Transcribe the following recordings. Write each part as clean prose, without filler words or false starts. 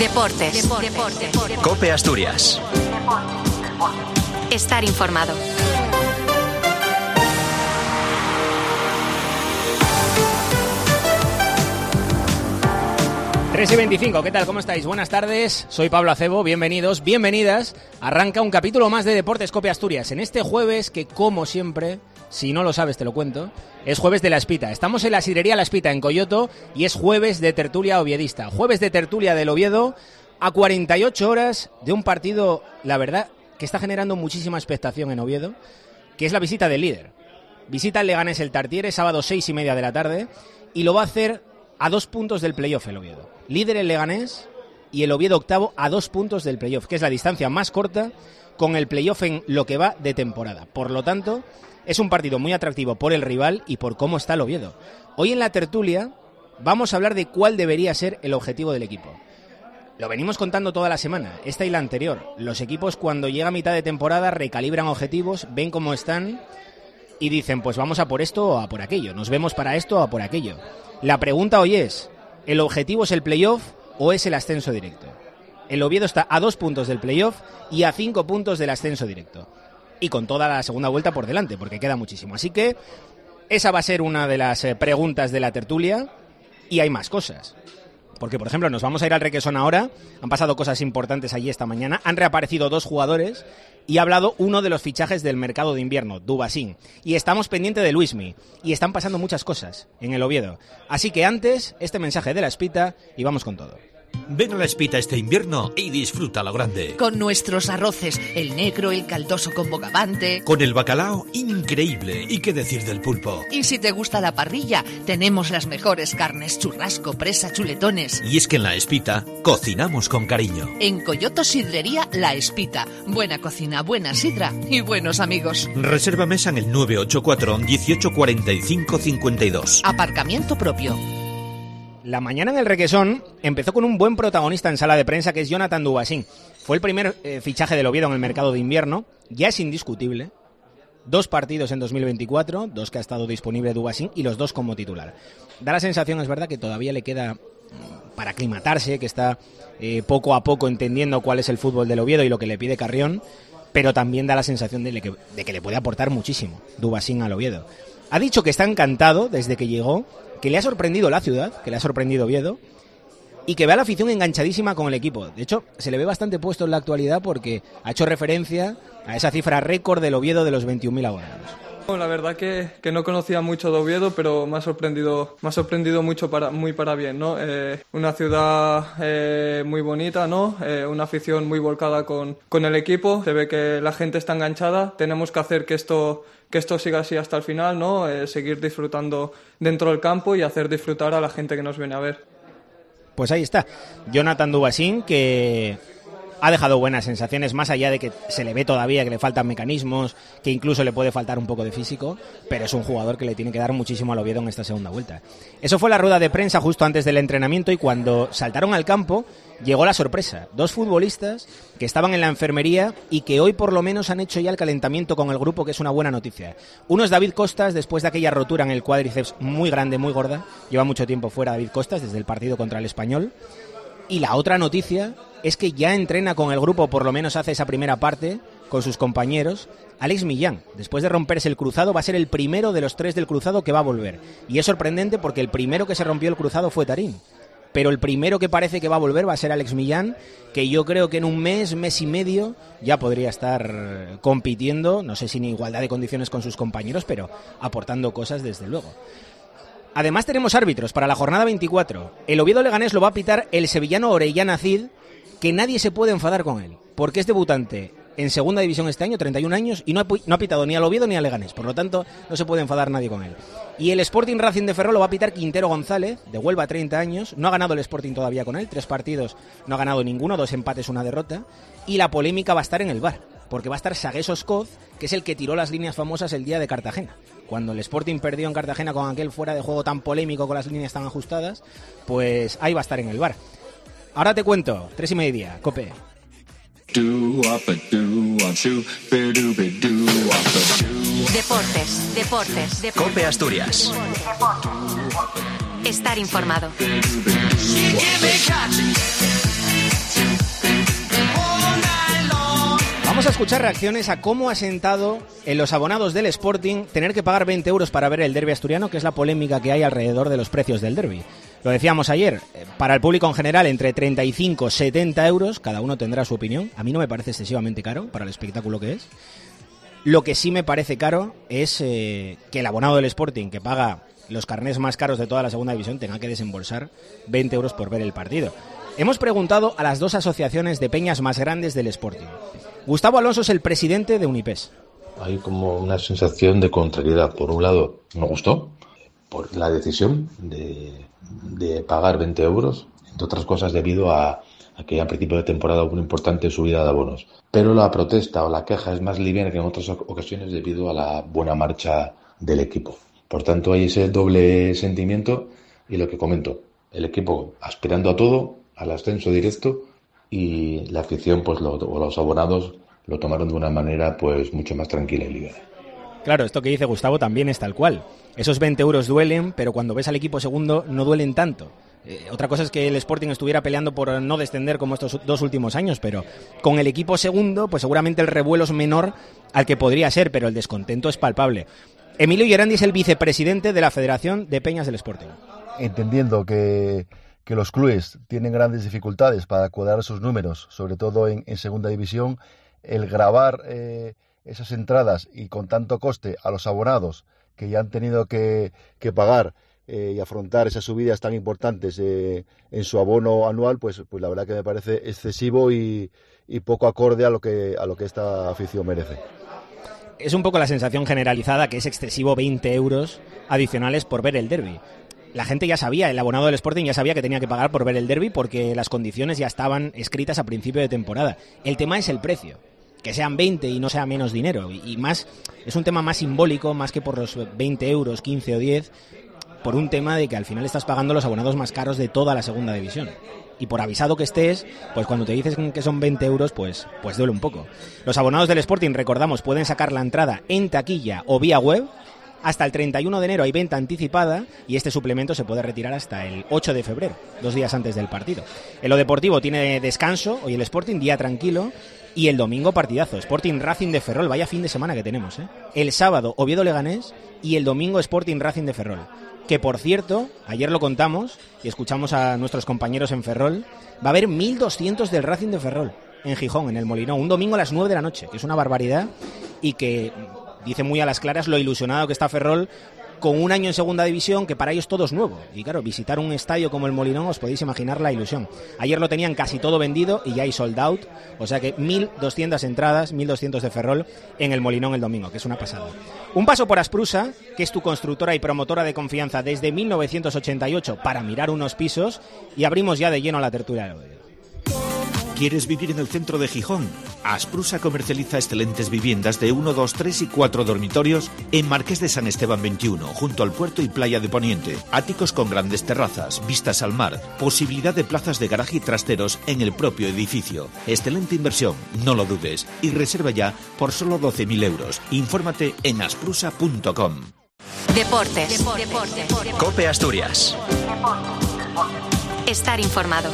Deportes. COPE Asturias. Estar informado. Tres y 25, ¿qué tal? ¿Cómo estáis? Buenas tardes, soy Pablo Acebo, bienvenidos, bienvenidas. Arranca un capítulo más de Deportes COPE Asturias, en este jueves que, como siempre, si no lo sabes te lo cuento, es jueves de La Espita. Estamos en la sidrería La Espita en Coyoto y es jueves de tertulia oviedista. Jueves de tertulia del Oviedo a 48 horas de un partido, la verdad, que está generando muchísima expectación en Oviedo, que es la visita del líder. Visita el Leganés el Tartiere, sábado 6:30 de la tarde, y lo va a hacer a 2 puntos del playoff el Oviedo. Líder el Leganés y el Oviedo octavo a 2 puntos del playoff, que es la distancia más corta con el playoff en lo que va de temporada. Por lo tanto, es un partido muy atractivo por el rival y por cómo está el Oviedo. Hoy en la tertulia vamos a hablar de cuál debería ser el objetivo del equipo. Lo venimos contando toda la semana, esta y la anterior. Los equipos cuando llega a mitad de temporada recalibran objetivos, ven cómo están y dicen, pues vamos a por esto o a por aquello, nos vemos para esto o a por aquello. La pregunta hoy es, ¿el objetivo es el playoff o es el ascenso directo? El Oviedo está a 2 puntos del playoff y a 5 puntos del ascenso directo. Y con toda la segunda vuelta por delante, porque queda muchísimo. Así que esa va a ser una de las preguntas de la tertulia y hay más cosas. Porque, por ejemplo, nos vamos a ir al Requesón ahora, han pasado cosas importantes allí esta mañana, han reaparecido 2 jugadores y ha hablado uno de los fichajes del mercado de invierno, Dubasín. Y estamos pendientes de Luismi. Y están pasando muchas cosas en el Oviedo. Así que antes, este mensaje de La Espita y vamos con todo. Ven a La Espita este invierno y disfruta lo grande. Con nuestros arroces, el negro, el caldoso con bogavante. Con el bacalao, increíble. ¿Y qué decir del pulpo? Y si te gusta la parrilla, tenemos las mejores carnes, churrasco, presa, chuletones. Y es que en La Espita cocinamos con cariño. En Coyoto Sidrería La Espita. Buena cocina, buena sidra y buenos amigos. Reserva mesa en el 984 1845 52. Aparcamiento propio. La mañana en el Requesón empezó con un buen protagonista en sala de prensa, que es Jonathan Dubasín. Fue el primer fichaje del Oviedo en el mercado de invierno, ya es indiscutible. 2 partidos en 2024, 2 que ha estado disponible Dubasín y los 2 como titular. Da la sensación, es verdad, que todavía le queda para aclimatarse, que está poco a poco entendiendo cuál es el fútbol del Oviedo y lo que le pide Carrión, pero también da la sensación de que le puede aportar muchísimo Dubasín al Oviedo. Ha dicho que está encantado desde que llegó, que le ha sorprendido la ciudad, que le ha sorprendido Oviedo, y que ve a la afición enganchadísima con el equipo. De hecho, se le ve bastante puesto en la actualidad porque ha hecho referencia a esa cifra récord del Oviedo de los 21.000 abonados. La verdad que no conocía mucho de Oviedo, pero me ha sorprendido mucho muy para bien, ¿no? Una ciudad muy bonita, ¿no? Una afición muy volcada con el equipo. Se ve que la gente está enganchada. Tenemos que hacer que esto siga así hasta el final, ¿no? Seguir disfrutando dentro del campo y hacer disfrutar a la gente que nos viene a ver. Pues ahí está, Jonathan Dubasín, que ha dejado buenas sensaciones, más allá de que se le ve todavía que le faltan mecanismos, que incluso le puede faltar un poco de físico, pero es un jugador que le tiene que dar muchísimo al Oviedo en esta segunda vuelta. Eso fue la rueda de prensa justo antes del entrenamiento y cuando saltaron al campo llegó la sorpresa. 2 futbolistas que estaban en la enfermería y que hoy por lo menos han hecho ya el calentamiento con el grupo, que es una buena noticia. Uno es David Costas, después de aquella rotura en el cuádriceps muy grande, muy gorda. Lleva mucho tiempo fuera David Costas, desde el partido contra el Español. Y la otra noticia es que ya entrena con el grupo, por lo menos hace esa primera parte, con sus compañeros, Alex Millán. Después de romperse el cruzado, va a ser el primero de los 3 del cruzado que va a volver. Y es sorprendente porque el primero que se rompió el cruzado fue Tarín. Pero el primero que parece que va a volver va a ser Alex Millán, que yo creo que en un mes y medio ya podría estar compitiendo, no sé si en igualdad de condiciones con sus compañeros, pero aportando cosas desde luego. Además tenemos árbitros para la jornada 24. El Oviedo Leganés lo va a pitar el sevillano Orellana Cid, que nadie se puede enfadar con él, porque es debutante en segunda división este año, 31 años, y no ha pitado ni al Oviedo ni al Leganés, por lo tanto no se puede enfadar nadie con él. Y el Sporting Racing de Ferrol lo va a pitar Quintero González, de Huelva, 30 años, no ha ganado el Sporting todavía con él, 3 partidos, no ha ganado ninguno, 2 empates, 1 derrota, y la polémica va a estar en el VAR, porque va a estar Sagueso Escoz, que es el que tiró las líneas famosas el día de Cartagena. Cuando el Sporting perdió en Cartagena con aquel fuera de juego tan polémico, con las líneas tan ajustadas, pues ahí va a estar en el VAR. Ahora te cuento, 3:30, COPE. Deportes. COPE Asturias. Estar informado. escuchar reacciones a cómo ha sentado en los abonados del Sporting tener que pagar 20 euros para ver el derbi asturiano, que es la polémica que hay alrededor de los precios del derbi. Lo decíamos ayer, para el público en general entre 35 y 70 euros, cada uno tendrá su opinión. A mí no me parece excesivamente caro para el espectáculo que es. Lo que sí me parece caro es que el abonado del Sporting, que paga los carnés más caros de toda la segunda división, tenga que desembolsar 20 euros por ver el partido. Hemos preguntado a las dos asociaciones de peñas más grandes del Sporting. Gustavo Alonso es el presidente de Unipes. Hay como una sensación de contrariedad. Por un lado, me gustó por la decisión de pagar 20 euros, entre otras cosas debido a que a principio de temporada hubo una importante subida de abonos. Pero la protesta o la queja es más liviana que en otras ocasiones debido a la buena marcha del equipo. Por tanto, hay ese doble sentimiento y lo que comento, el equipo aspirando a todo, al ascenso directo, y la afición pues o los abonados lo tomaron de una manera pues mucho más tranquila y libre. Claro, esto que dice Gustavo también es tal cual. Esos 20 euros duelen, pero cuando ves al equipo segundo no duelen tanto. Otra cosa es que el Sporting estuviera peleando por no descender como estos dos últimos años, pero con el equipo segundo pues seguramente el revuelo es menor al que podría ser, pero el descontento es palpable. Emilio Gerandi es el vicepresidente de la Federación de Peñas del Sporting. Entendiendo que los clubes tienen grandes dificultades para cuadrar sus números, sobre todo en segunda división, el gravar esas entradas y con tanto coste a los abonados que ya han tenido que pagar y afrontar esas subidas tan importantes en su abono anual, pues la verdad que me parece excesivo y poco acorde a lo que esta afición merece. Es un poco la sensación generalizada que es excesivo 20 euros adicionales por ver el derbi. La gente ya sabía, el abonado del Sporting ya sabía que tenía que pagar por ver el derbi porque las condiciones ya estaban escritas a principio de temporada. El tema es el precio, que sean 20 y no sea menos dinero. Y más, es un tema más simbólico, más que por los 20 euros, 15 o 10, por un tema de que al final estás pagando los abonados más caros de toda la segunda división. Y por avisado que estés, pues cuando te dices que son 20 euros, pues duele un poco. Los abonados del Sporting, recordamos, pueden sacar la entrada en taquilla o vía web. Hasta el 31 de enero hay venta anticipada y este suplemento se puede retirar hasta el 8 de febrero, 2 días antes del partido. En lo deportivo tiene descanso, hoy el Sporting, día tranquilo, y el domingo partidazo, Sporting Racing de Ferrol, vaya fin de semana que tenemos, ¿eh? El sábado Oviedo Leganés y el domingo Sporting Racing de Ferrol. Que por cierto, ayer lo contamos y escuchamos a nuestros compañeros en Ferrol, va a haber 1.200 del Racing de Ferrol en Gijón, en el Molinón, un domingo a las 9 de la noche, que es una barbaridad y que dice muy a las claras lo ilusionado que está Ferrol con un año en segunda división, que para ellos todo es nuevo. Y claro, visitar un estadio como el Molinón, os podéis imaginar la ilusión. Ayer lo tenían casi todo vendido y ya hay sold out, o sea que 1.200 entradas, 1.200 de Ferrol en el Molinón el domingo, que es una pasada. Un paso por Asprusa, que es tu constructora y promotora de confianza desde 1988 para mirar unos pisos, y abrimos ya de lleno la tertulia del Oviedo. ¿Quieres vivir en el centro de Gijón? Asprusa comercializa excelentes viviendas de 1, 2, 3 y 4 dormitorios en Marqués de San Esteban 21, junto al puerto y playa de Poniente. Áticos con grandes terrazas, vistas al mar, posibilidad de plazas de garaje y trasteros en el propio edificio. Excelente inversión, no lo dudes. Y reserva ya por solo 12.000 euros. Infórmate en asprusa.com. Deportes. COPE Asturias. Estar informado.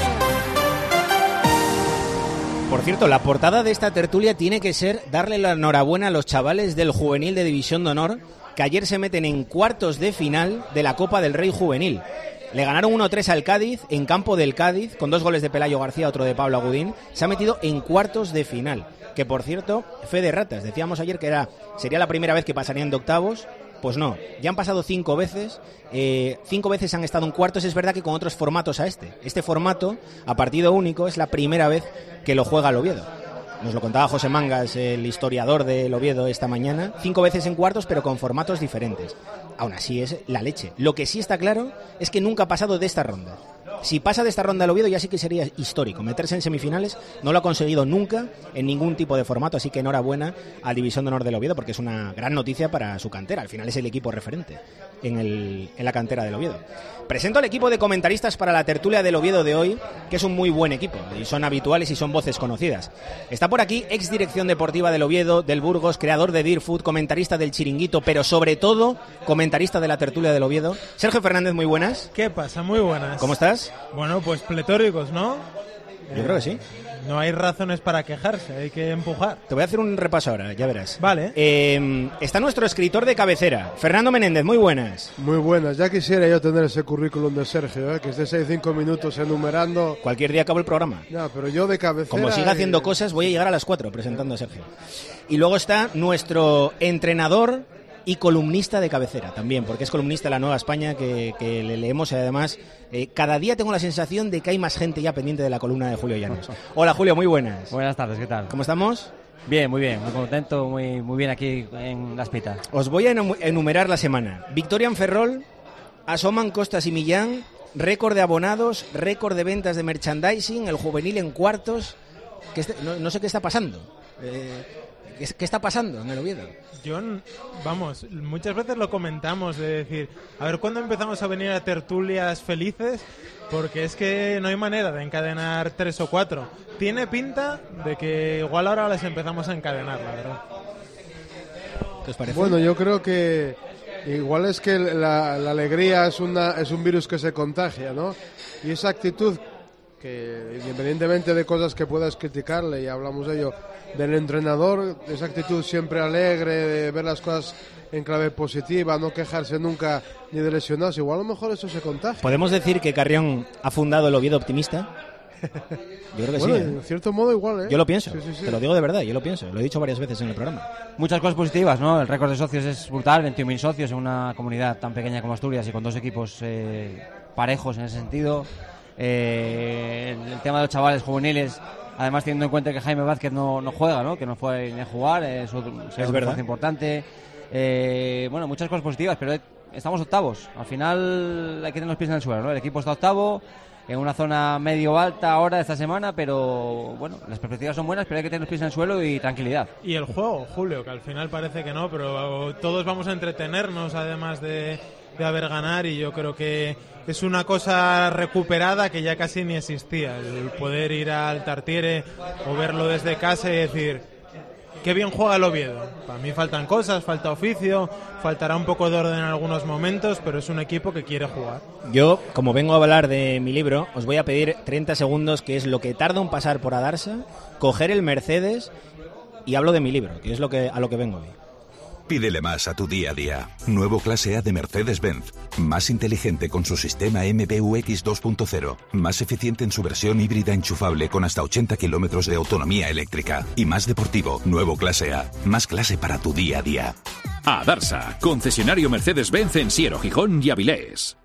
Por cierto, la portada de esta tertulia tiene que ser darle la enhorabuena a los chavales del Juvenil de División de Honor, que ayer se meten en cuartos de final de la Copa del Rey Juvenil. Le ganaron 1-3 al Cádiz, en campo del Cádiz, con 2 goles de Pelayo García, otro de Pablo Agudín. Se ha metido en cuartos de final, que por cierto, fe de ratas. Decíamos ayer que sería la primera vez que pasarían de octavos. Pues no, ya han pasado 5 veces, 5 veces han estado en cuartos, es verdad que con otros formatos a este. Este formato, a partido único, es la primera vez que lo juega el Oviedo. Nos lo contaba José Mangas, el historiador del Oviedo, esta mañana. 5 veces en cuartos, pero con formatos diferentes. Aún así es la leche. Lo que sí está claro es que nunca ha pasado de esta ronda. Si pasa de esta ronda el Oviedo ya sí que sería histórico. Meterse en semifinales no lo ha conseguido nunca en ningún tipo de formato, así que enhorabuena al División de Honor del Oviedo porque es una gran noticia para su cantera. Al final es el equipo referente en la cantera del Oviedo. Presento al equipo de comentaristas para la tertulia del Oviedo de hoy, que es un muy buen equipo y son habituales y son voces conocidas. Está por aquí ex dirección deportiva del Oviedo, del Burgos, creador de Deerfoot, comentarista del Chiringuito, pero sobre todo comentarista de la tertulia del Oviedo. Sergio Fernández, muy buenas. ¿Qué pasa? Muy buenas. ¿Cómo estás? Bueno, pues pletóricos, ¿no? Yo creo que sí. No hay razones para quejarse, hay que empujar. Te voy a hacer un repaso ahora, ya verás. Vale. Está nuestro escritor de cabecera, Fernando Menéndez, muy buenas. Muy buenas, ya quisiera yo tener ese currículum de Sergio, que esté 6-5 minutos enumerando. Cualquier día acabo el programa. No, pero yo de cabecera... Como siga haciendo cosas, voy a llegar a las 4 presentando a Sergio. Y luego está nuestro entrenador y columnista de cabecera también, porque es columnista de La Nueva España, que le leemos, y además cada día tengo la sensación de que hay más gente ya pendiente de la columna de Julio Llanos. Hola Julio, muy buenas. Buenas tardes, ¿qué tal? ¿Cómo estamos? Bien, muy contento, muy bien aquí en La Espita. Os voy a enumerar la semana. Victoria en Ferrol, asoman Costas y Millán, récord de abonados, récord de ventas de merchandising, el juvenil en cuartos. No sé qué está pasando. ¿Qué está pasando en el Oviedo? Muchas veces lo comentamos, de decir, a ver, ¿cuándo empezamos a venir a tertulias felices? Porque es que no hay manera de encadenar 3 o 4. Tiene pinta de que igual ahora las empezamos a encadenar, la verdad. ¿Qué os parece? Bueno, yo creo que igual es que la alegría es un virus que se contagia, ¿no? Y esa actitud que, independientemente de cosas que puedas criticarle, y hablamos de ello, del entrenador, esa actitud siempre alegre, de ver las cosas en clave positiva, no quejarse nunca ni de lesionados, igual a lo mejor eso se contagia. ¿Podemos decir que Carrión ha fundado el Oviedo optimista? Yo creo que bueno, sí. En cierto modo igual, Yo lo pienso, sí. Te lo digo de verdad, yo lo pienso. Lo he dicho varias veces en el programa. Muchas cosas positivas, ¿no? El récord de socios es brutal, 21.000 socios en una comunidad tan pequeña como Asturias y con 2 equipos parejos en ese sentido. El tema de los chavales juveniles, además teniendo en cuenta que Jaime Vázquez no juega, ¿no? Que no fue ni a jugar, eso es un esfuerzo importante. Bueno, muchas cosas positivas, pero estamos octavos. Al final hay que tener los pies en el suelo, ¿no? El equipo está octavo, en una zona medio alta ahora esta semana, pero bueno, las perspectivas son buenas, pero hay que tener los pies en el suelo y tranquilidad. Y el juego, Julio, que al final parece que no, pero todos vamos a entretenernos además de haber ganar, y yo creo que es una cosa recuperada que ya casi ni existía, el poder ir al Tartiere o verlo desde casa y decir qué bien juega el Oviedo. Para mí faltan cosas, falta oficio, faltará un poco de orden en algunos momentos, pero es un equipo que quiere jugar. Yo, como vengo a hablar de mi libro, os voy a pedir 30 segundos, que es lo que tarda un pasar por Adarsa, coger el Mercedes, y hablo de mi libro, que es a lo que vengo hoy. Pídele más a tu día a día. Nuevo Clase A de Mercedes-Benz. Más inteligente con su sistema MBUX 2.0. Más eficiente en su versión híbrida enchufable con hasta 80 kilómetros de autonomía eléctrica. Y más deportivo. Nuevo Clase A. Más clase para tu día a día. Adarsa, concesionario Mercedes-Benz en Siero, Gijón y Avilés.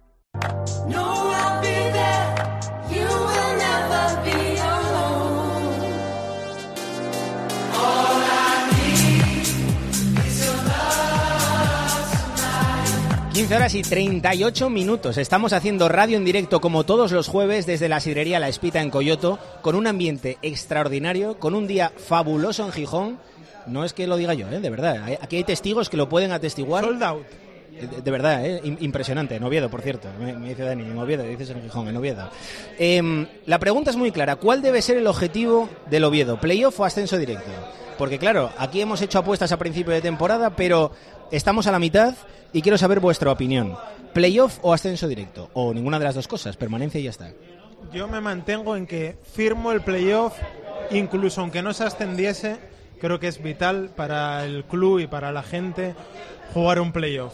Horas y 38 minutos. Estamos haciendo radio en directo como todos los jueves desde la sidrería La Espita en Coyoto, con un ambiente extraordinario, con un día fabuloso en Gijón. No es que lo diga yo, de verdad. Aquí hay testigos que lo pueden atestiguar. Sold out. De verdad, impresionante. En Oviedo, por cierto. Me dice Dani, en Oviedo, dices en Gijón, en Oviedo. La pregunta es muy clara. ¿Cuál debe ser el objetivo del Oviedo? ¿Playoff o ascenso directo? Porque claro, aquí hemos hecho apuestas a principio de temporada, pero estamos a la mitad y quiero saber vuestra opinión. ¿Playoff o ascenso directo? O ninguna de las dos cosas, permanencia y ya está. Yo me mantengo en que firmo el playoff, incluso aunque no se ascendiese. Creo que es vital para el club y para la gente jugar un playoff.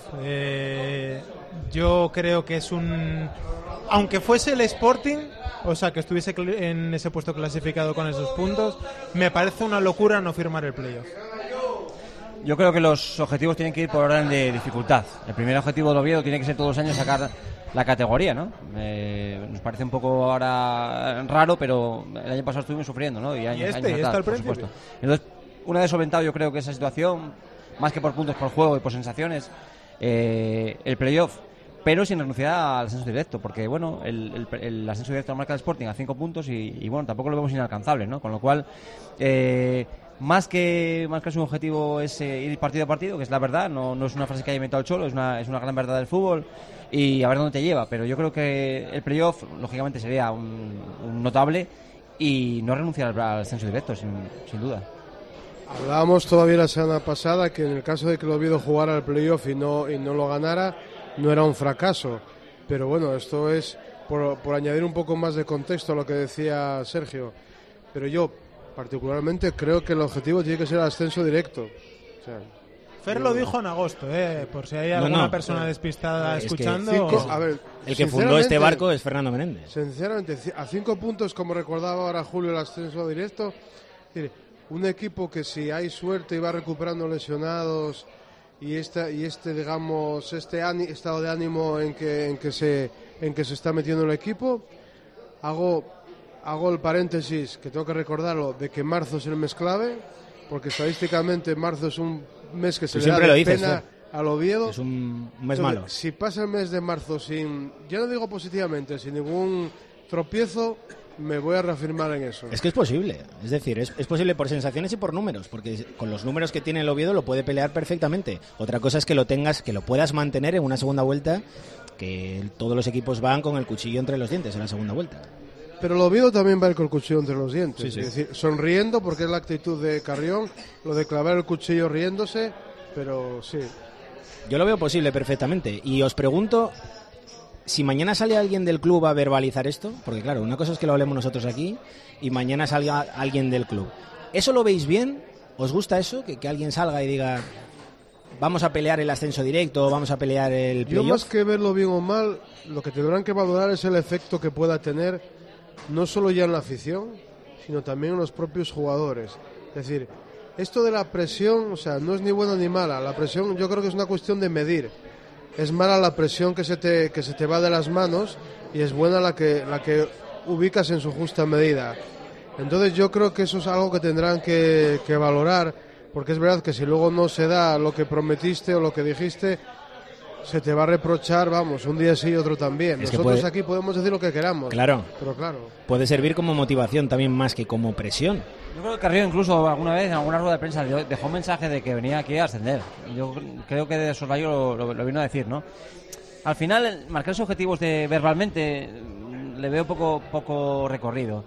Yo creo que es aunque fuese el Sporting, o sea, que estuviese en ese puesto clasificado con esos puntos, me parece una locura no firmar el playoff. Yo creo que los objetivos tienen que ir por orden de dificultad. El primer objetivo del Oviedo tiene que ser todos los años sacar la categoría, ¿no? Nos parece un poco ahora raro, pero el año pasado estuvimos sufriendo, ¿no? Y años está al principio. Entonces, una vez solventado yo creo que esa situación, más que por puntos, por juego y por sensaciones, el playoff, pero sin renunciar al ascenso directo, porque bueno, el ascenso directo marca el Sporting a 5 puntos y bueno, tampoco lo vemos inalcanzable, ¿no? Con lo cual, más que su objetivo es ir partido a partido, que es la verdad, no es una frase que haya inventado el Cholo, es una gran verdad del fútbol, y a ver dónde te lleva. Pero yo creo que el playoff lógicamente sería un notable, y no renunciar al ascenso directo, sin duda. Hablábamos todavía la semana pasada que en el caso de que el Oviedo jugara al playoff y no lo ganara, no era un fracaso. Pero bueno, esto es por añadir un poco más de contexto a lo que decía Sergio, pero yo particularmente creo que el objetivo tiene que ser el ascenso directo. O sea, Fer lo dijo en agosto, por si hay alguna persona despistada escuchando. El que fundó este barco es Fernando Menéndez. Sinceramente, a 5 puntos, como recordaba ahora Julio, el ascenso directo, un equipo que si hay suerte y va recuperando lesionados y digamos, este estado de ánimo en que se está metiendo el equipo, hago el paréntesis, que tengo que recordarlo, de que marzo es el mes clave, porque estadísticamente marzo es un mes que se le da de pena al Oviedo. Es un mes malo. Si pasa el mes de marzo ya no digo positivamente, sin ningún tropiezo, me voy a reafirmar en eso. Es que es posible, es decir, es posible por sensaciones y por números, porque con los números que tiene el Oviedo lo puede pelear perfectamente. Otra cosa es que lo puedas mantener en una segunda vuelta, que todos los equipos van con el cuchillo entre los dientes en la segunda vuelta. Pero el Oviedo también va a ir con el cuchillo entre los dientes. Sí. Es decir, sonriendo, porque es la actitud de Carrión, lo de clavar el cuchillo riéndose, pero sí. Yo lo veo posible perfectamente. Y os pregunto, si mañana sale alguien del club a verbalizar esto, porque claro, una cosa es que lo hablemos nosotros aquí y mañana salga alguien del club. ¿Eso lo veis bien? ¿Os gusta eso? Que alguien salga y diga, vamos a pelear el ascenso directo, vamos a pelear el playoff. Yo más que verlo bien o mal, lo que tendrán que valorar es el efecto que pueda tener, no solo ya en la afición, sino también en los propios jugadores. Es decir, esto de la presión, o sea, no es ni buena ni mala. La presión yo creo que es una cuestión de medir. Es mala la presión que se te va de las manos y es buena la que ubicas en su justa medida. Entonces yo creo que eso es algo que tendrán que valorar, porque es verdad que si luego no se da lo que prometiste o lo que dijiste, se te va a reprochar, vamos, un día sí y otro también. Nosotros aquí podemos decir lo que queramos. Claro. Pero claro. Puede servir como motivación también más que como presión. Yo creo que Carrillo incluso alguna vez en alguna rueda de prensa dejó un mensaje de que venía aquí a ascender. Yo creo que de Sorballo lo vino a decir, ¿no? Al final, marcar sus objetivos verbalmente le veo poco recorrido.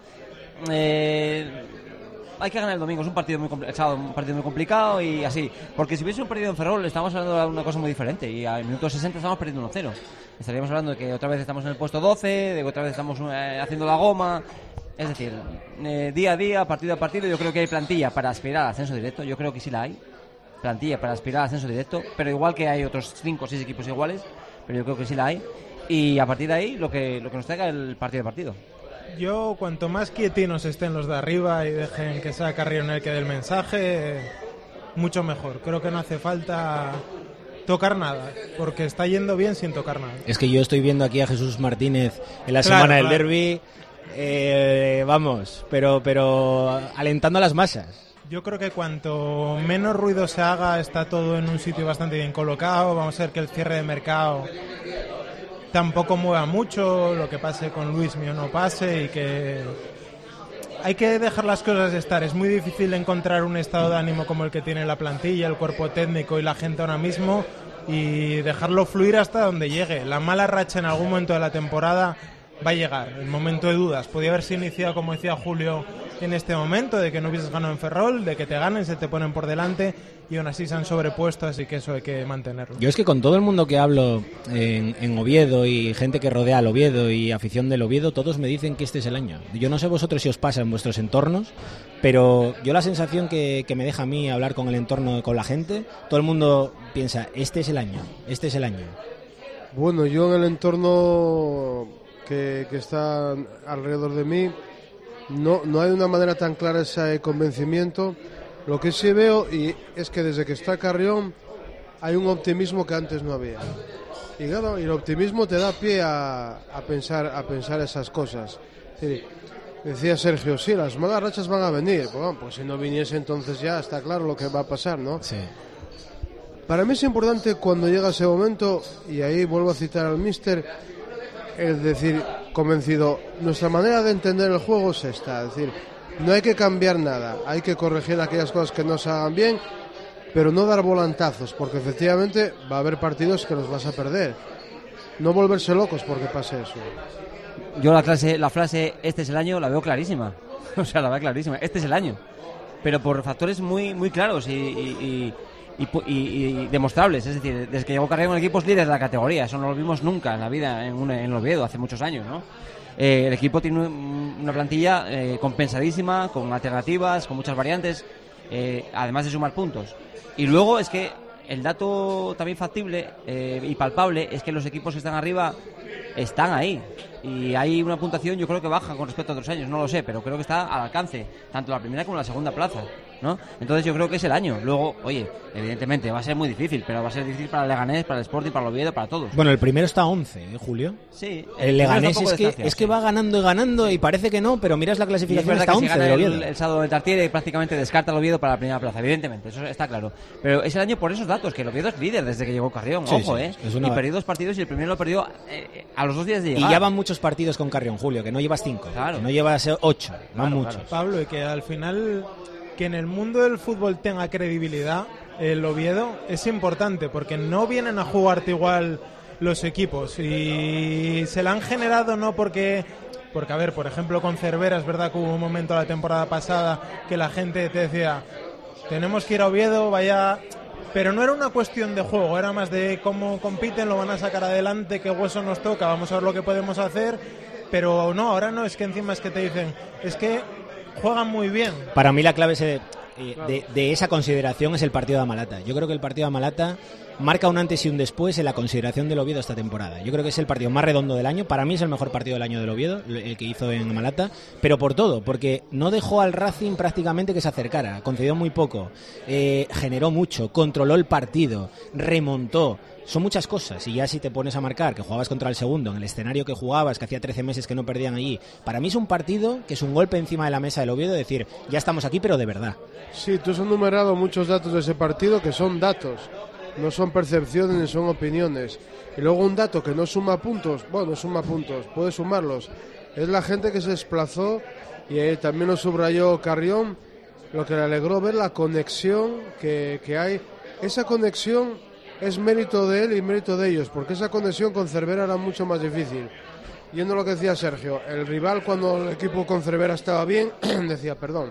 Hay que ganar el domingo, es un partido muy complicado y así, porque si hubiese un partido en Ferrol estamos hablando de una cosa muy diferente y al minuto 60 estamos perdiendo 1-0. Estaríamos hablando de que otra vez estamos en el puesto 12, de que otra vez estamos haciendo la goma. Es decir, día a día, partido a partido, yo creo que hay plantilla para aspirar al ascenso directo, yo creo que sí la hay, plantilla para aspirar al ascenso directo, pero igual que hay otros 5 o 6 equipos iguales, pero yo creo que sí la hay, y a partir de ahí lo que nos traiga el partido a partido. Yo, cuanto más quietinos estén los de arriba y dejen que sea Carrión el que dé el mensaje, mucho mejor. Creo que no hace falta tocar nada, porque está yendo bien sin tocar nada. Es que yo estoy viendo aquí a Jesús Martínez en la semana del derbi, vamos, pero alentando a las masas. Yo creo que cuanto menos ruido se haga, está todo en un sitio bastante bien colocado. Vamos a ver que el cierre de mercado tampoco mueva mucho, lo que pase con Luis Mío no pase, y que hay que dejar las cosas estar. Es muy difícil encontrar un estado de ánimo como el que tiene la plantilla, el cuerpo técnico y la gente ahora mismo, y dejarlo fluir hasta donde llegue. La mala racha en algún momento de la temporada va a llegar, el momento de dudas. Podía haberse iniciado, como decía Julio, en este momento, de que no hubieses ganado en Ferrol, de que te ganen, se te ponen por delante y aún así se han sobrepuesto, así que eso hay que mantenerlo. Yo es que con todo el mundo que hablo en Oviedo y gente que rodea al Oviedo y afición del Oviedo, todos me dicen que este es el año. Yo no sé vosotros si os pasa en vuestros entornos, pero yo la sensación que me deja a mí hablar con el entorno, con la gente, todo el mundo piensa, este es el año, este es el año. Bueno, yo en el entorno que está alrededor de mí, no hay una manera tan clara ese convencimiento. Lo que sí veo y es que desde que está Carrión hay un optimismo que antes no había. Y claro, y el optimismo te da pie a pensar esas cosas. Sí, decía Sergio, sí, las malas rachas van a venir. Bueno, pues si no viniese entonces ya está claro lo que va a pasar, ¿no? Sí. Para mí es importante cuando llega ese momento, y ahí vuelvo a citar al míster, es decir, convencido, nuestra manera de entender el juego es esta, es decir, no hay que cambiar nada, hay que corregir aquellas cosas que no se hagan bien, pero no dar volantazos, porque efectivamente va a haber partidos que los vas a perder. No volverse locos porque pase eso. Yo la frase este es el año la veo clarísima. O sea, la veo clarísima. Este es el año. Pero por factores muy muy claros y y demostrables. Es decir, desde que llegó Carrión el equipo es líder de la categoría. Eso no lo vimos nunca en la vida en Oviedo, hace muchos años, ¿no? El equipo tiene una plantilla compensadísima, con alternativas, con muchas variantes, además de sumar puntos. Y luego es que el dato también factible y palpable es que los equipos que están arriba están ahí. Y hay una puntuación, yo creo que baja con respecto a otros años, no lo sé, pero creo que está al alcance, tanto la primera como la segunda plaza, ¿no? Entonces yo creo que es el año. Luego, oye, evidentemente va a ser muy difícil, pero va a ser difícil para el Leganés, para el Sporting, para el Oviedo, para todos. Bueno, el primero está a 11, Julio. Sí. El Leganés es que va ganando y ganando y parece que no, pero miras la clasificación, está a 11 del Oviedo. El sábado de Tartiere y prácticamente descarta al Oviedo para la primera plaza, evidentemente, eso está claro. Pero es el año por esos datos, que el Oviedo es líder desde que llegó Carrión, ojo, y perdió 2 partidos y el primero lo perdió a los 2 días de llegar. Y ya van muchos partidos con Carrión, Julio, que no llevas 5, claro. Que no llevas 8, van muchos. Claro. Pablo, y que al final que en el mundo del fútbol tenga credibilidad el Oviedo es importante, porque no vienen a jugarte igual los equipos y se la han generado no porque a ver, por ejemplo con Cervera es verdad que hubo un momento la temporada pasada que la gente te decía tenemos que ir a Oviedo, vaya, pero no era una cuestión de juego, era más de cómo compiten, lo van a sacar adelante, qué hueso nos toca, vamos a ver lo que podemos hacer, pero no, ahora no, es que encima es que te dicen, es que juegan muy bien. Para mí la clave de esa consideración es el partido de Amalata. Yo creo que el partido de Amalata marca un antes y un después en la consideración del Oviedo esta temporada. Yo creo que es el partido más redondo del año. Para mí es el mejor partido del año del Oviedo, el que hizo en Amalata, pero por todo, porque no dejó al Racing prácticamente que se acercara, concedió muy poco, generó mucho, controló el partido, remontó. Son muchas cosas, y ya si te pones a marcar que jugabas contra el segundo, en el escenario que jugabas, que hacía 13 meses que no perdían allí, para mí es un partido que es un golpe encima de la mesa del Oviedo, decir, ya estamos aquí, pero de verdad. Sí, tú has enumerado muchos datos de ese partido que son datos, no son percepciones ni son opiniones. Y luego un dato que no suma puntos, bueno, suma puntos, puede sumarlos, es la gente que se desplazó, y también lo subrayó Carrión, lo que le alegró ver la conexión que hay. Esa conexión es mérito de él y mérito de ellos, porque esa conexión con Cervera era mucho más difícil. Yendo a lo que decía Sergio, el rival cuando el equipo con Cervera estaba bien, decía, perdón,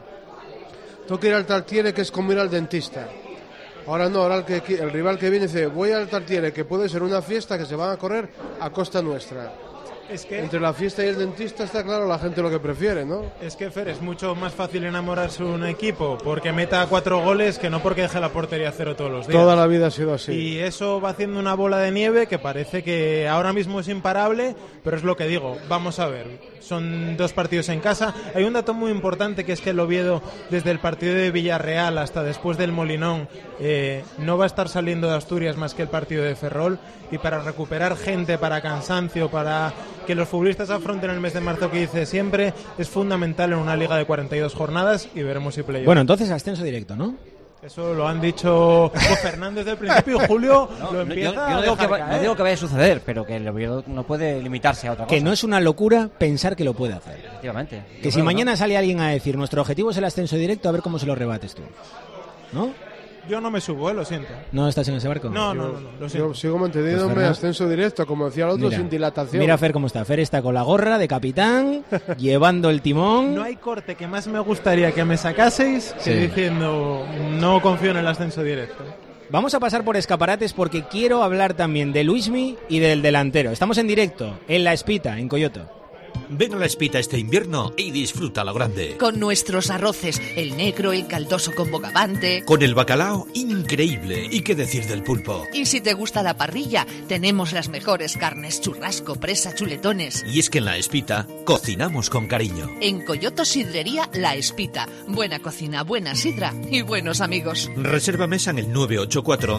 tengo que ir al Tartiere, que es como ir al dentista. Ahora no, ahora el rival que viene dice, voy al Tartiere, que puede ser una fiesta que se van a correr a costa nuestra. Es que entre la fiesta y el dentista está claro la gente lo que prefiere, ¿no? Es que, Fer, es mucho más fácil enamorarse de un equipo porque meta 4 goles que no porque deje la portería 0 todos los días. Toda la vida ha sido así. Y eso va haciendo una bola de nieve que parece que ahora mismo es imparable, pero es lo que digo, vamos a ver, son 2 partidos en casa. Hay un dato muy importante, que es que el Oviedo, desde el partido de Villarreal hasta después del Molinón, no va a estar saliendo de Asturias más que el partido de Ferrol, y para recuperar gente, para cansancio, para que los futbolistas afronten el mes de marzo, que dice siempre, es fundamental en una liga de 42 jornadas, y veremos si playoff. Bueno, entonces ascenso directo, ¿no? Eso lo han dicho Fernández desde el principio, y Julio lo empieza yo no digo que vaya a suceder, pero que el Oviedo no puede limitarse a otra cosa. Que no es una locura pensar que lo puede hacer. Efectivamente. Que si mañana sale alguien a decir nuestro objetivo es el ascenso directo, a ver cómo se lo rebates tú, ¿no? Yo no me subo, lo siento. ¿No estás en ese barco? No, lo siento. Yo sigo manteniéndome pues ascenso directo, como decía el otro, sin dilatación. Mira Fer cómo está. Fer está con la gorra de capitán, llevando el timón. No hay corte que más me gustaría que me sacaseis que diciendo no confío en el ascenso directo. Vamos a pasar por escaparates porque quiero hablar también de Luismi y del delantero. Estamos en directo, en La Espita, en Coyoto. Ven a La Espita este invierno y disfruta lo grande. Con nuestros arroces, el negro, el caldoso con bogavante. Con el bacalao, increíble. ¿Y qué decir del pulpo? Y si te gusta la parrilla, tenemos las mejores carnes, churrasco, presa, chuletones. Y es que en La Espita cocinamos con cariño. En Coyoto Sidrería La Espita. Buena cocina, buena sidra y buenos amigos. Reserva mesa en el 984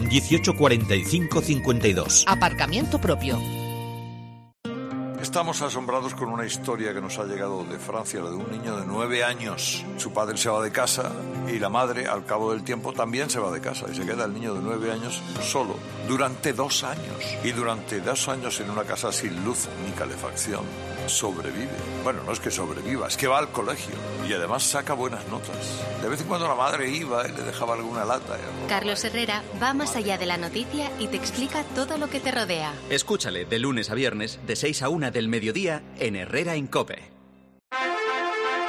1845 52. Aparcamiento propio. Estamos asombrados con una historia que nos ha llegado de Francia, la de un niño de 9 años. Su padre se va de casa y la madre, al cabo del tiempo, también se va de casa. Y se queda el niño de 9 años solo durante 2 años. Y durante 2 años en una casa sin luz ni calefacción, sobrevive. Bueno, no es que sobreviva, es que va al colegio y además saca buenas notas. De vez en cuando la madre iba y le dejaba alguna lata. Carlos Herrera va más allá de la noticia y te explica todo lo que te rodea. Escúchale de lunes a viernes, de 6 a 1 del mediodía, en Herrera en COPE.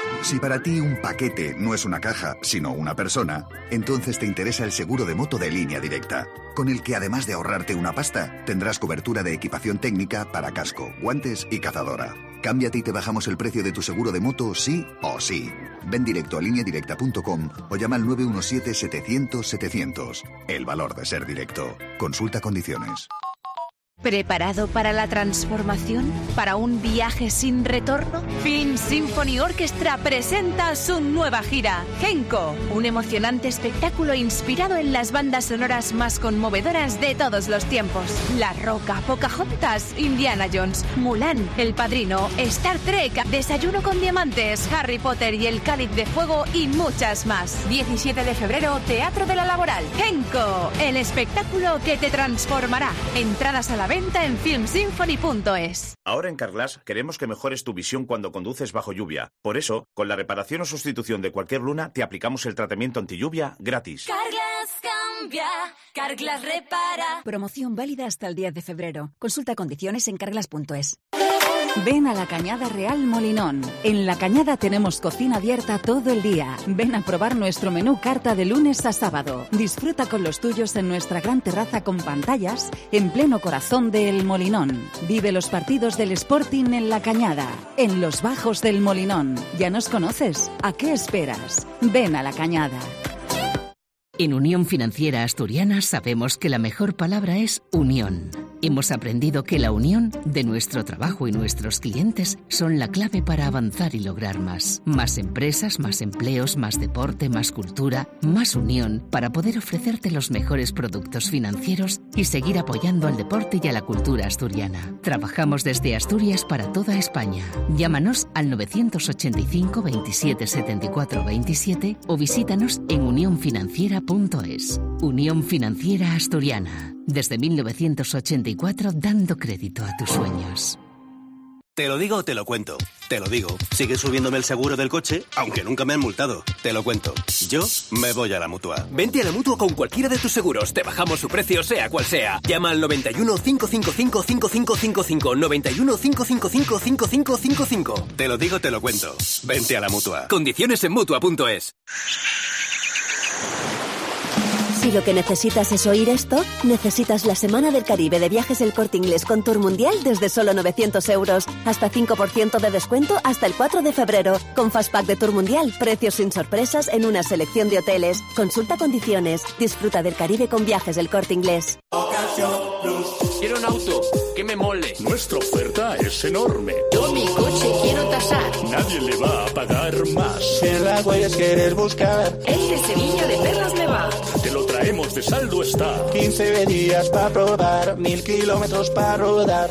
Si para ti un paquete no es una caja, sino una persona, entonces te interesa el seguro de moto de Línea Directa, con el que además de ahorrarte una pasta, tendrás cobertura de equipación técnica para casco, guantes y cazadora. Cámbiate y te bajamos el precio de tu seguro de moto sí o sí. Ven directo a lineadirecta.com o llama al 917-700-700. El valor de ser directo. Consulta condiciones. ¿Preparado para la transformación? ¿Para un viaje sin retorno? Film Symphony Orchestra presenta su nueva gira, Genko, un emocionante espectáculo inspirado en las bandas sonoras más conmovedoras de todos los tiempos. La Roca, Pocahontas, Indiana Jones, Mulan, El Padrino, Star Trek, Desayuno con Diamantes, Harry Potter y El Cáliz de Fuego y muchas más. 17 de febrero, Teatro de la Laboral. Genko, el espectáculo que te transformará. Entradas a la venta en filmsymphony.es. Ahora en Carglass queremos que mejores tu visión cuando conduces bajo lluvia. Por eso, con la reparación o sustitución de cualquier luna, te aplicamos el tratamiento antilluvia gratis. Carglass cambia, Carglass repara. Promoción válida hasta el 10 de febrero. Consulta condiciones en carglass.es. Ven a la Cañada Real Molinón. En la Cañada tenemos cocina abierta todo el día. Ven a probar nuestro menú carta de lunes a sábado. Disfruta con los tuyos en nuestra gran terraza con pantallas en pleno corazón de El Molinón. Vive los partidos del Sporting en la Cañada, en los bajos del Molinón. ¿Ya nos conoces? ¿A qué esperas? Ven a la Cañada. En Unión Financiera Asturiana sabemos que la mejor palabra es unión. Hemos aprendido que la unión de nuestro trabajo y nuestros clientes son la clave para avanzar y lograr más. Más empresas, más empleos, más deporte, más cultura, más unión para poder ofrecerte los mejores productos financieros y seguir apoyando al deporte y a la cultura asturiana. Trabajamos desde Asturias para toda España. Llámanos al 985 27 74 27 o visítanos en unionfinanciera.es. Unión Financiera Asturiana. Desde 1984 dando crédito a tus sueños. Te lo digo o te lo cuento. Te lo digo. Sigue subiéndome el seguro del coche, aunque nunca me han multado. Te lo cuento. Yo me voy a la Mutua. Vente a la Mutua con cualquiera de tus seguros. Te bajamos su precio, sea cual sea. Llama al 91 555 5555. 91 555 5555. Te lo digo, te lo cuento. Vente a la Mutua. Condiciones en Mutua.es. Si lo que necesitas es oír esto, necesitas la Semana del Caribe de Viajes El Corte Inglés con Tour Mundial desde solo 900 euros. Hasta 5% de descuento hasta el 4 de febrero. Con Fastpack de Tour Mundial, precios sin sorpresas en una selección de hoteles. Consulta condiciones. Disfruta del Caribe con Viajes El Corte Inglés. Quiero un auto que me mole. Nuestra oferta es enorme. Yo mi coche quiero tasar. Nadie le va a pagar más. Si en la huellas quieres buscar, el de Sevilla de Perlas me va. Te lo traemos de saldo está. 15 días para probar, 1000 kilómetros para rodar.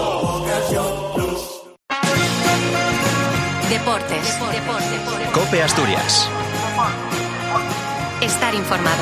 Deportes. COPE Asturias. Estar informado.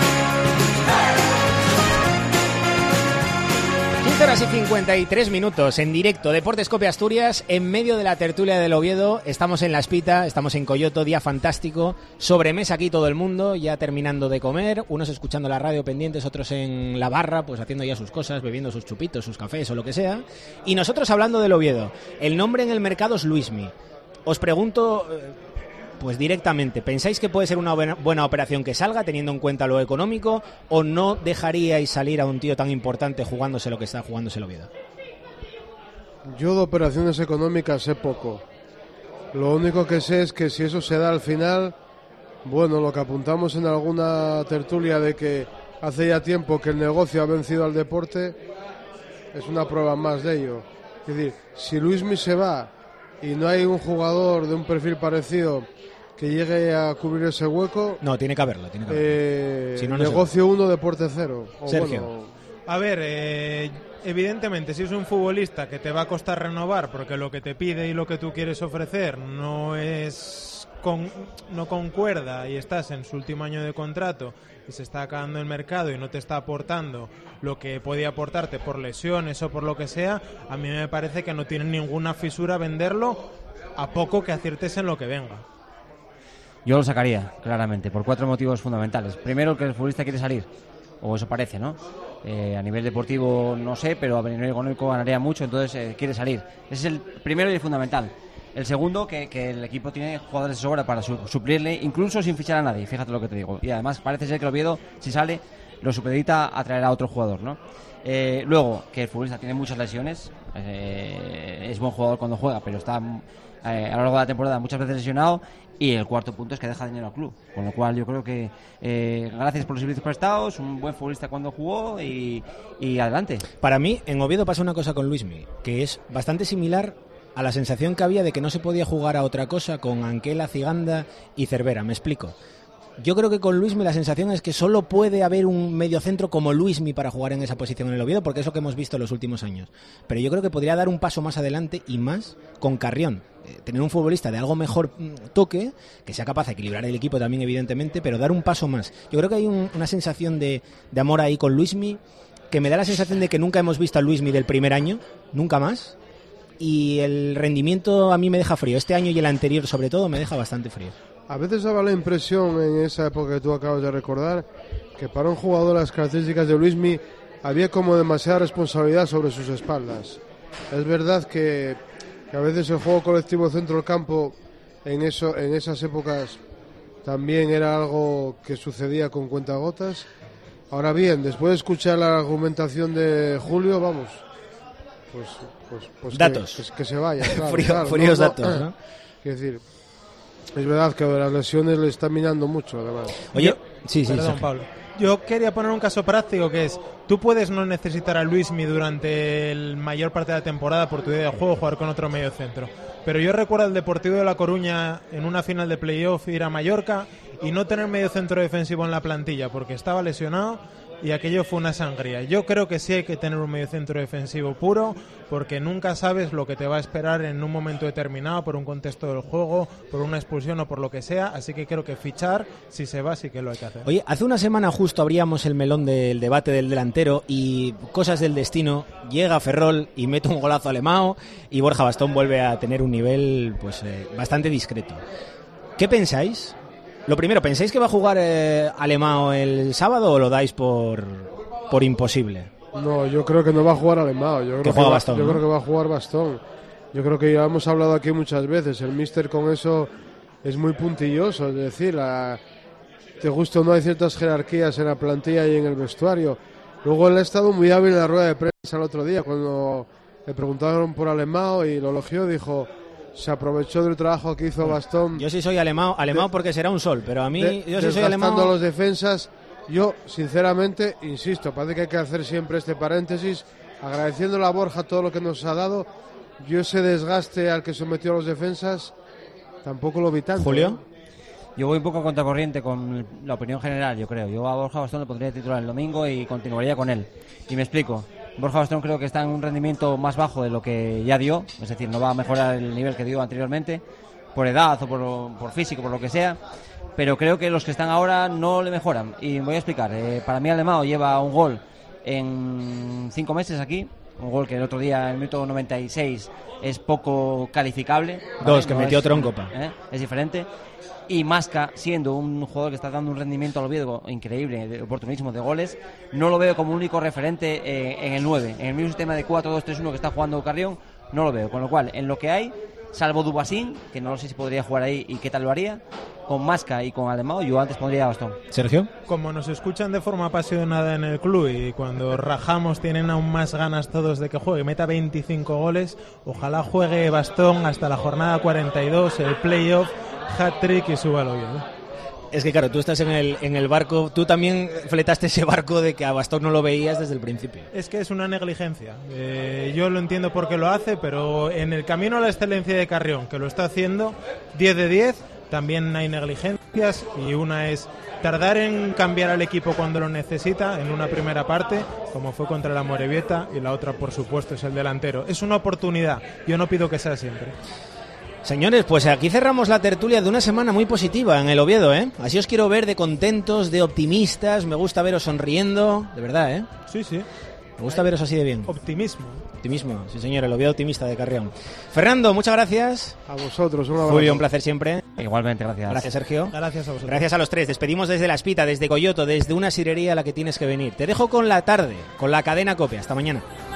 15 horas y 53 minutos en directo, Deportes COPE Asturias, en medio de la tertulia del Oviedo. Estamos en La Espita, estamos en Coyoto, día fantástico, sobremesa aquí todo el mundo, ya terminando de comer, unos escuchando la radio pendientes, otros en la barra, pues haciendo ya sus cosas, bebiendo sus chupitos, sus cafés o lo que sea, y nosotros hablando del Oviedo. El nombre en el mercado es Luismi. Os pregunto, pues directamente, ¿pensáis que puede ser una buena operación que salga teniendo en cuenta lo económico o no dejaríais salir a un tío tan importante jugándose lo que está jugándose el Oviedo? Yo de operaciones económicas sé poco. Lo único que sé es que si eso se da al final, bueno, lo que apuntamos en alguna tertulia de que hace ya tiempo que el negocio ha vencido al deporte, es una prueba más de ello. Es decir, si Luismi se va y no hay un jugador de un perfil parecido que llegue a cubrir ese hueco... No, tiene que haberlo. Si no, negocio 1, deporte 0. Sergio. Bueno, a ver, evidentemente, si es un futbolista que te va a costar renovar porque lo que te pide y lo que tú quieres ofrecer no concuerda y estás en su último año de contrato y se está acabando el mercado y no te está aportando lo que podía aportarte por lesiones o por lo que sea, a mí me parece que no tiene ninguna fisura venderlo a poco que aciertes en lo que venga. Yo lo sacaría, claramente, por 4 motivos fundamentales. Primero, que el futbolista quiere salir, o eso parece, ¿no? A nivel deportivo no sé, pero a nivel económico ganaría mucho, entonces quiere salir. Ese es el primero y el fundamental. El segundo, que el equipo tiene jugadores de sobra para suplirle, incluso sin fichar a nadie, fíjate lo que te digo. Y además parece ser que el Oviedo, si sale, lo supedita a traer a otro jugador, ¿no? Luego, que el futbolista tiene muchas lesiones, es buen jugador cuando juega, pero está a lo largo de la temporada muchas veces lesionado. Y el cuarto punto es que deja dinero al club, con lo cual yo creo que gracias por los servicios prestados, un buen futbolista cuando jugó y adelante. Para mí, en Oviedo pasa una cosa con Luismi, que es bastante similar a la sensación que había de que no se podía jugar a otra cosa con Anquela, Ciganda y Cervera. Me explico. Yo creo que con Luismi la sensación es que solo puede haber un mediocentro como Luismi para jugar en esa posición en el Oviedo, porque es lo que hemos visto en los últimos años. Pero yo creo que podría dar un paso más adelante y más con Carrión. Tener un futbolista de algo mejor toque, que sea capaz de equilibrar el equipo también, evidentemente, pero dar un paso más. Yo creo que hay una sensación de amor ahí con Luismi, que me da la sensación de que nunca hemos visto a Luismi del primer año, nunca más. Y el rendimiento a mí me deja frío. Este año y el anterior, sobre todo, me deja bastante frío. A veces daba la impresión, en esa época que tú acabas de recordar, que para un jugador las características de Luismi había como demasiada responsabilidad sobre sus espaldas. Es verdad que a veces el juego colectivo centro del campo en esas épocas también era algo que sucedía con cuentagotas. Ahora bien, después de escuchar la argumentación de Julio, vamos, pues datos. Que se vaya. Claro, fríos datos, ¿no? Quiero decir, es verdad que las lesiones le están minando mucho, además. Oye, sí, perdón, Pablo. Yo quería poner un caso práctico, que es, tú puedes no necesitar a Luismi durante la mayor parte de la temporada por tu idea de juego, jugar con otro medio centro. Pero yo recuerdo al Deportivo de La Coruña en una final de playoff ir a Mallorca y no tener medio centro defensivo en la plantilla porque estaba lesionado, y aquello fue una sangría. Yo creo que sí hay que tener un mediocentro defensivo puro, porque nunca sabes lo que te va a esperar en un momento determinado, por un contexto del juego, por una expulsión o por lo que sea, así que creo que fichar, si se va, sí que lo hay que hacer. Oye, hace una semana justo abríamos el melón del debate del delantero y cosas del destino, llega Ferrol y mete un golazo a Lemao y Borja Bastón vuelve a tener un nivel bastante discreto. ¿Qué pensáis? Lo primero, ¿pensáis que va a jugar Alemao el sábado o lo dais por imposible? No, yo creo que no va a jugar Alemao. Yo creo que va a jugar Bastón. Yo creo que ya hemos hablado aquí muchas veces. El míster con eso es muy puntilloso. Es decir, te gusta o no, hay ciertas jerarquías en la plantilla y en el vestuario. Luego él ha estado muy hábil en la rueda de prensa el otro día, cuando le preguntaron por Alemao y lo elogió, dijo... Se aprovechó del trabajo que hizo Bastón. Yo sí soy Alemao porque será un sol, pero a mí yo sí soy Alemao. A los defensas, yo sinceramente, insisto, parece que hay que hacer siempre este paréntesis, agradeciéndole a Borja todo lo que nos ha dado. Yo ese desgaste al que sometió a los defensas tampoco lo vi tanto. ¿Julio? Yo voy un poco contracorriente con la opinión general, yo creo. Yo a Borja Bastón le pondría titular el domingo y continuaría con él. Y me explico. Borja Bastón creo que está en un rendimiento más bajo de lo que ya dio, es decir, no va a mejorar el nivel que dio anteriormente, por edad o por físico, por lo que sea, pero creo que los que están ahora no le mejoran. Y voy a explicar. Para mí Alemao lleva un gol en 5 meses aquí, un gol que el otro día, en el minuto 96, es poco calificable. Dos, que metió Troncopa. Es diferente. Y Masca, siendo un jugador que está dando un rendimiento al Oviedo increíble, de oportunismo, de goles, no lo veo como único referente en el 9. En el mismo sistema de 4-2-3-1 que está jugando Carrión, no lo veo. Con lo cual, en lo que hay, salvo Dubasín, que no sé si podría jugar ahí y qué tal lo haría, con Masca y con Alemao, yo antes pondría a Bastón. ¿Sergio? Como nos escuchan de forma apasionada en el club y cuando rajamos tienen aún más ganas todos de que juegue, meta 25 goles, ojalá juegue Bastón hasta la jornada 42, el playoff, hat-trick y suba al Oviedo. Es que claro, tú estás en el barco, tú también fletaste ese barco de que a Bastón no lo veías desde el principio. Es que es una negligencia. Yo lo entiendo por qué lo hace, pero en el camino a la excelencia de Carrión, que lo está haciendo, 10 de 10, también hay negligencias, y una es tardar en cambiar al equipo cuando lo necesita en una primera parte, como fue contra la Amorebieta, y la otra, por supuesto, es el delantero. Es una oportunidad, yo no pido que sea siempre. Señores, pues aquí cerramos la tertulia de una semana muy positiva en el Oviedo, ¿eh? Así os quiero ver de contentos, de optimistas, me gusta veros sonriendo, de verdad, ¿eh? Sí, sí. Me gusta veros así de bien. Optimismo. Optimismo, sí señor, el Oviedo optimista de Carrión. Fernando, muchas gracias. A vosotros, un abrazo. Julio, un placer siempre. Igualmente, gracias. Gracias, Sergio. Gracias a vosotros. Gracias a los tres. Despedimos desde La Espita, desde Coyoto, desde una sidrería a la que tienes que venir. Te dejo con la tarde, con la cadena COPE. Hasta mañana.